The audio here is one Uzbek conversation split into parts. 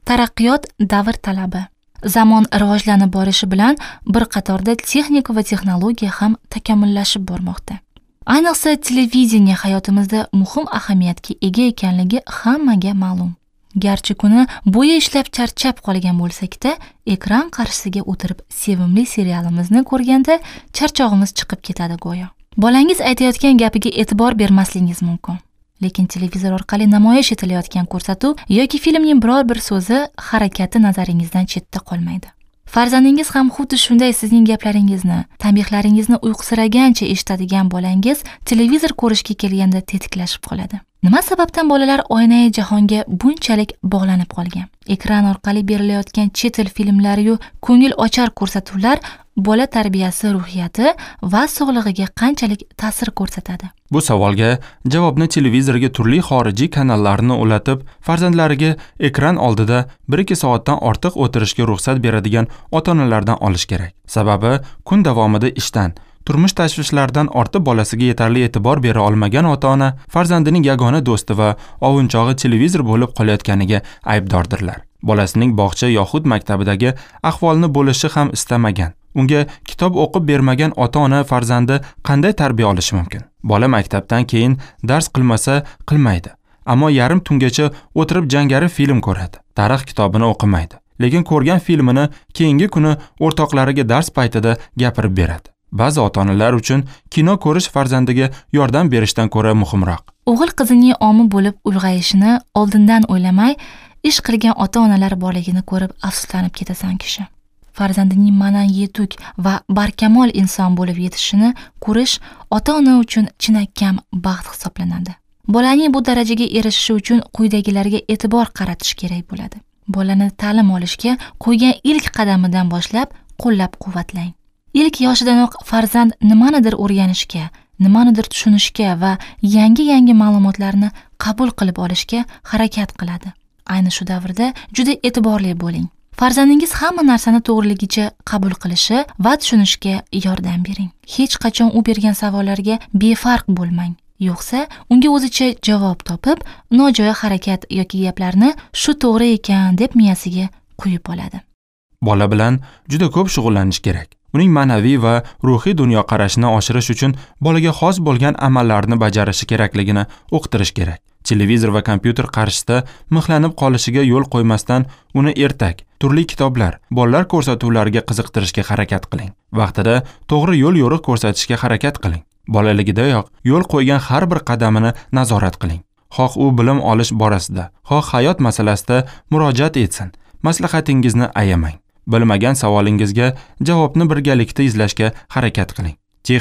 Taraqqiyot davr talabi. Zamon rivojlanib borishi bilan bir qatorda texnika va texnologiya ham takomillashib bormoqda. Ayniqsa televideniya hayotimizda muhim ahamiyatga ega ekanligi hammaga ma'lum. Garchi kuni bo'yi ishlab charchab qolgan bo'lsak-da, ekran qarshisiga o'tirib sevimli serialimizni ko'rganda charchog'imiz chiqib ketadi go'yo. Bolangiz aytayotgan gapiga e'tibor bermasligingiz mumkin. Lekin televizor orqali namoyish etilayotgan ko'rsatuv yoki filmning biror bir so'zi, harakati nazaringizdan chetda qolmaydi. Farzandingiz ham xuddi shunday sizning gaplaringizni, tanbehlaringizni uyqusiragancha eshitadigan bolangiz televizor ko'rishga kelganda tetiklashib qoladi. Nima sababdan bolalar oynai jahonga bunchalik bog'lanib qolgan? Ekran orqali berilayotgan chet el filmlari yu ko'ngil ochar ko'rsatuvlar bola tarbiyasi, ruhiyati va sog'lig'iga qanchalik ta'sir ko'rsatadi? Bu savolga javobni televizorga turli xorijiy kanallarni ulatib, farzandlariga ekran oldida 1-2 soatdan ortiq o'tirishga ruxsat beradigan ota-onalardan olish kerak. Sababi kun davomida ishdan, turmush tashvishlaridan ortib bolasiga yetarli e'tibor bera olmagan ota-ona farzandining yagona do'sti va ovunchog'i televizor bo'lib qolayotganiga aybdordirlar. Bolasining bog'cha yoxud maktabidagi ahvolni bo'lishi ham istamagan. Unga kitob o'qib bermagan ota-ona farzandi qanday tarbiya olishi mumkin? Bola maktabdan keyin dars qilmasa qilmaydi, ammo yarim tungacha o'tirib jangari film ko'radi. Tarix kitobini o'qimaydi, lekin ko'rgan filmini keyingi kuni o'rtoqlariga dars paytida gapirib beradi. Ba'zi ota-onalar uchun kino ko'rish farzandiga yordam berishdan ko'ra muhimroq. O'g'il qizining omi bo'lib ulg'ayishini oldindan o'ylamay, ish qilgan ota-onalar borligini ko'rib afsuslanib ketasan kishi. Farzandining ma'nan yetuk va barkamol inson bo'lib yetishini ko'rish ota-ona uchun chinakam baxt hisoblanadi. Bolaning bu darajaga erishishi uchun quyidagilarga e'tibor qaratish kerak bo'ladi. Bolani ta'lim olishga qo'ygan ilk qadamidan boshlab qo'llab-quvvatlang. Ilk yoshidanoq farzand nimanidir o'rganishga, nimanidir tushunishga va yangi ma'lumotlarni qabul qilib olishga harakat qiladi. Ayni shu davrda juda e'tiborli bo'ling. Farzandingiz hamma narsani to'g'riligicha qabul qilishi va tushunishiga yordam bering. Hech qachon u bergan savollarga befarq bo'lmang. Yo'qsa, unga o'zicha javob topib, nojo'ya harakat yoki gaplarni shu to'g'ri ekan deb miyasiga quyib oladi. Bola bilan juda ko'p shug'ullanish kerak. Uning ma'naviy va ruhiy dunyoqarashini oshirish uchun bolaga xos bo'lgan amallarni bajarishi kerakligini uqtirish kerak. Televizor va kompyuter qarshisida mixlanib qolishiga yo'l qo'ymasdan uni ertak, turli kitoblar, bolalar ko'rsatuvlariga qiziqtirishga harakat qiling. Vaqtida to'g'ri yo'l-yo'riq ko'rsatishga harakat qiling. Bolaligidayoq yo'l qo'ygan har bir qadamini nazorat qiling. Xoh u bilim olish borasida, xoh hayot masalasida murojaat etsin. Maslahatingizni ayamang. Bilmagan savolingizga javobni birgalikda izlashga harakat qiling.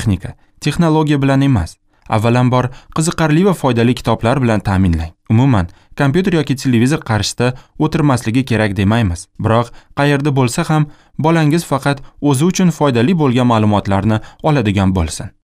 Texnologiya bilan emas, avvalambor qiziqarli va foydali kitoblar bilan ta'minlang. Umuman, kompyuter yoki televizor qarshisida o'tirmasligi kerak demaymiz. Biroq qayerda bo'lsa ham bolangiz faqat o'zi uchun foydali bo'lgan ma'lumotlarni oladigan bo'lsin.